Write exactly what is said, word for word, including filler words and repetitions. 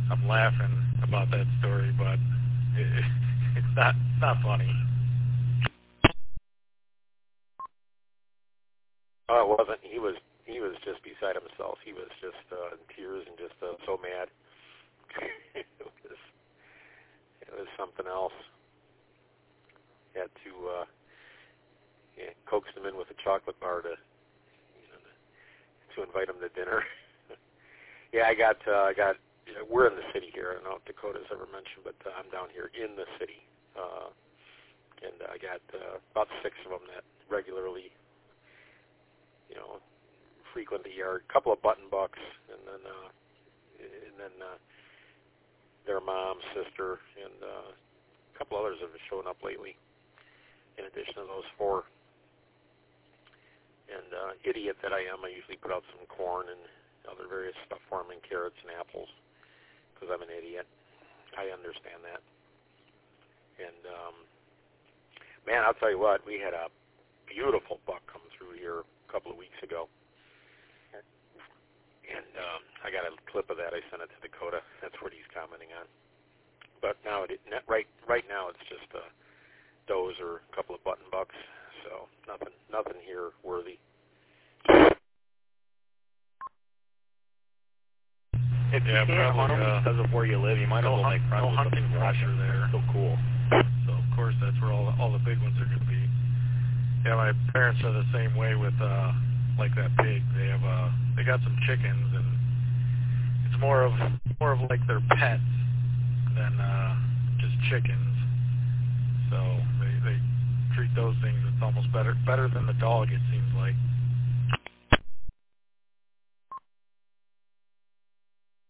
I'm laughing about that story, but it, it's not it's not funny. Oh, it wasn't. He was he was just beside himself. He was just uh, in tears and just uh, so mad. it was it was something else. Had to uh, yeah, coax him in with a chocolate bar to you know to, to invite him to dinner. yeah, I got uh, I got. You know, we're in the city here. I don't know if Dakota's ever mentioned, but uh, I'm down here in the city, uh, and I got uh, about six of them that regularly, you know, frequent the yard. A couple of button bucks, and then uh, and then uh, their mom, sister, and uh, a couple others have shown up lately. In addition to those four, and uh, idiot that I am, I usually put out some corn and other various stuff for them, and carrots and apples. Because I'm an idiot. I understand that. And, um, man, I'll tell you what, we had a beautiful buck come through here a couple of weeks ago. And um, I got a clip of that. I sent it to Dakota. That's what he's commenting on. But now, it, right right now, it's just a does or a couple of button bucks. So nothing, nothing here worthy. If you Yeah, can't hunt probably, them uh, because of where you live, you might as no, well hunt, make friends no with hunting them. pressure there. So cool. So of course that's where all all the big ones are going to be. Yeah, my parents are the same way with uh, like that pig. They have uh, they got some chickens, and it's more of more of like their pets than uh, just chickens. So they they treat those things. It's almost better better than the dog. It seems like.